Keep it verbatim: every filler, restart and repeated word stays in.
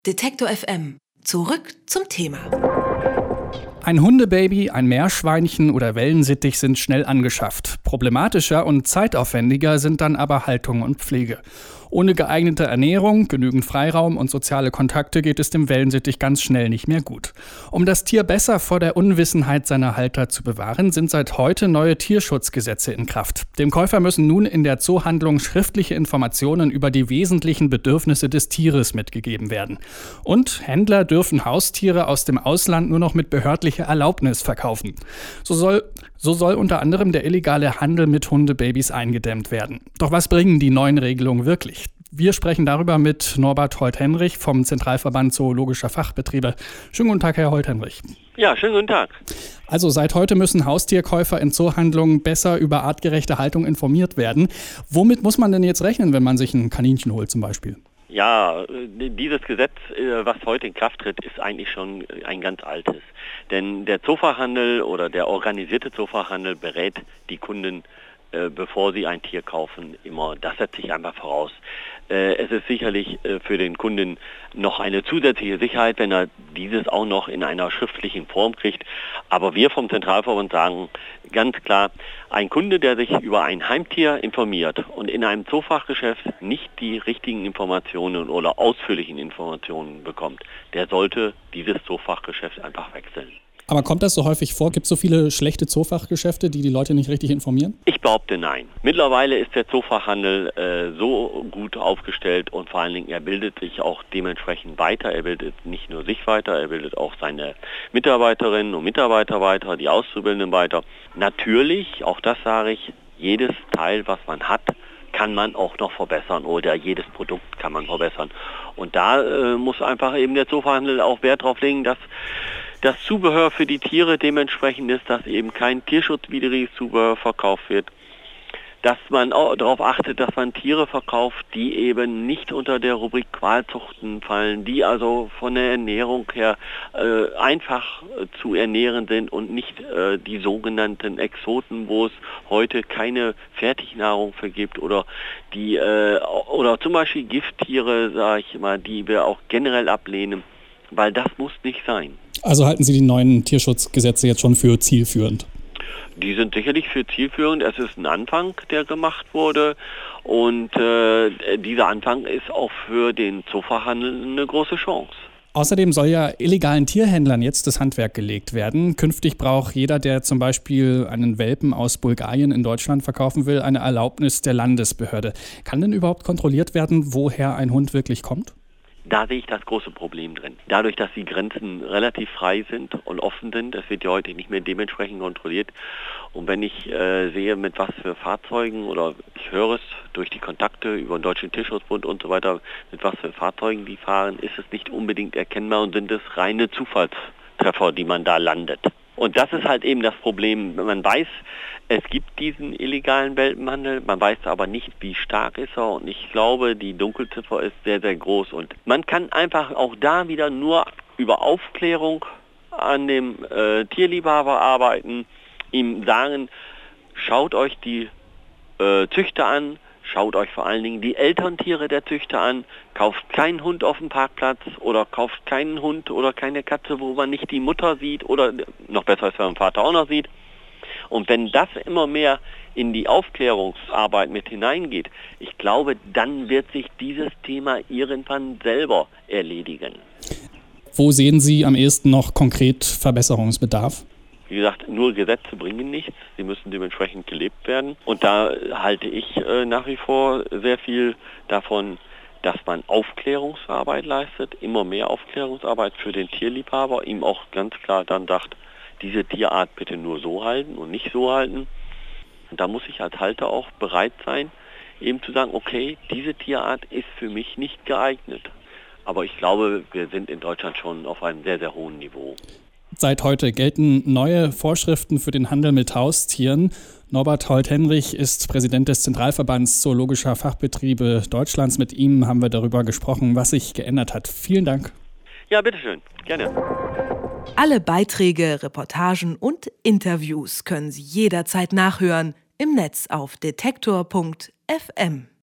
Detektor F M. Zurück zum Thema. Ein Hundebaby, ein Meerschweinchen oder Wellensittich sind schnell angeschafft. Problematischer und zeitaufwendiger sind dann aber Haltung und Pflege. Ohne geeignete Ernährung, genügend Freiraum und soziale Kontakte geht es dem Wellensittich ganz schnell nicht mehr gut. Um das Tier besser vor der Unwissenheit seiner Halter zu bewahren, sind seit heute neue Tierschutzgesetze in Kraft. Dem Käufer müssen nun in der Zoohandlung schriftliche Informationen über die wesentlichen Bedürfnisse des Tieres mitgegeben werden. Und Händler dürfen Haustiere aus dem Ausland nur noch mit behördlicher Erlaubnis verkaufen. So soll, so soll unter anderem der illegale Handel mit Hundebabys eingedämmt werden. Doch was bringen die neuen Regelungen wirklich? Wir sprechen darüber mit Norbert Holt-Henrich vom Zentralverband Zoologischer Fachbetriebe. Schönen guten Tag, Herr Holt-Henrich. Ja, schönen guten Tag. Also seit heute müssen Haustierkäufer in Zoohandlungen besser über artgerechte Haltung informiert werden. Womit muss man denn jetzt rechnen, wenn man sich ein Kaninchen holt zum Beispiel? Ja, dieses Gesetz, was heute in Kraft tritt, ist eigentlich schon ein ganz altes. Denn der Zoofachhandel oder der organisierte Zoofachhandel berät die Kunden, bevor sie ein Tier kaufen, immer. Das setzt sich einfach voraus. Es ist sicherlich für den Kunden noch eine zusätzliche Sicherheit, wenn er dieses auch noch in einer schriftlichen Form kriegt. Aber wir vom Zentralverband sagen ganz klar, ein Kunde, der sich über ein Heimtier informiert und in einem Zoofachgeschäft nicht die richtigen Informationen oder ausführlichen Informationen bekommt, der sollte dieses Zoofachgeschäft einfach wechseln. Aber kommt das so häufig vor? Gibt es so viele schlechte Zoofachgeschäfte, die die Leute nicht richtig informieren? Ich behaupte nein. Mittlerweile ist der Zoofachhandel äh, so gut aufgestellt und vor allen Dingen, er bildet sich auch dementsprechend weiter. Er bildet nicht nur sich weiter, er bildet auch seine Mitarbeiterinnen und Mitarbeiter weiter, die Auszubildenden weiter. Natürlich, auch das sage ich, jedes Teil, was man hat, kann man auch noch verbessern oder jedes Produkt kann man verbessern. Und da äh, muss einfach eben der Zoofachhandel auch Wert darauf legen, dass das Zubehör für die Tiere dementsprechend ist, dass eben kein tierschutzwidriges Zubehör verkauft wird, dass man auch darauf achtet, dass man Tiere verkauft, die eben nicht unter der Rubrik Qualzuchten fallen, die also von der Ernährung her äh, einfach äh, zu ernähren sind und nicht äh, die sogenannten Exoten, wo es heute keine Fertignahrung für gibt oder die äh, oder zum Beispiel Gifttiere, sage ich mal, die wir auch generell ablehnen, weil das muss nicht sein. Also halten Sie die neuen Tierschutzgesetze jetzt schon für zielführend? Die sind sicherlich für zielführend. Es ist ein Anfang, der gemacht wurde. Und äh, dieser Anfang ist auch für den Zoofachhandel eine große Chance. Außerdem soll ja illegalen Tierhändlern jetzt das Handwerk gelegt werden. Künftig braucht jeder, der zum Beispiel einen Welpen aus Bulgarien in Deutschland verkaufen will, eine Erlaubnis der Landesbehörde. Kann denn überhaupt kontrolliert werden, woher ein Hund wirklich kommt? Da sehe ich das große Problem drin. Dadurch, dass die Grenzen relativ frei sind und offen sind, das wird ja heute nicht mehr dementsprechend kontrolliert. Und wenn ich äh, sehe, mit was für Fahrzeugen, oder ich höre es durch die Kontakte über den Deutschen Tierschutzbund und so weiter, mit was für Fahrzeugen die fahren, ist es nicht unbedingt erkennbar und sind es reine Zufallstreffer, die man da landet. Und das ist halt eben das Problem. Man weiß, es gibt diesen illegalen Welpenhandel, man weiß aber nicht, wie stark ist er. Und ich glaube, die Dunkelziffer ist sehr, sehr groß. Und man kann einfach auch da wieder nur über Aufklärung an dem äh, Tierliebhaber arbeiten, ihm sagen, schaut euch die äh, Züchter an, schaut euch vor allen Dingen die Elterntiere der Züchter an, kauft keinen Hund auf dem Parkplatz oder kauft keinen Hund oder keine Katze, wo man nicht die Mutter sieht oder noch besser ist, wenn man den Vater auch noch sieht. Und wenn das immer mehr in die Aufklärungsarbeit mit hineingeht, ich glaube, dann wird sich dieses Thema irgendwann selber erledigen. Wo sehen Sie am ehesten noch konkret Verbesserungsbedarf? Wie gesagt, nur Gesetze bringen nichts, sie müssen dementsprechend gelebt werden. Und da halte ich äh, nach wie vor sehr viel davon, dass man Aufklärungsarbeit leistet, immer mehr Aufklärungsarbeit für den Tierliebhaber, ihm auch ganz klar dann sagt, diese Tierart bitte nur so halten und nicht so halten. Und da muss ich als Halter auch bereit sein, eben zu sagen, okay, diese Tierart ist für mich nicht geeignet. Aber ich glaube, wir sind in Deutschland schon auf einem sehr, sehr hohen Niveau. Seit heute gelten neue Vorschriften für den Handel mit Haustieren. Norbert Holt-Henrich ist Präsident des Zentralverbands Zoologischer Fachbetriebe Deutschlands. Mit ihm haben wir darüber gesprochen, was sich geändert hat. Vielen Dank. Ja, bitteschön. Gerne. Alle Beiträge, Reportagen und Interviews können Sie jederzeit nachhören im Netz auf detektor punkt f m.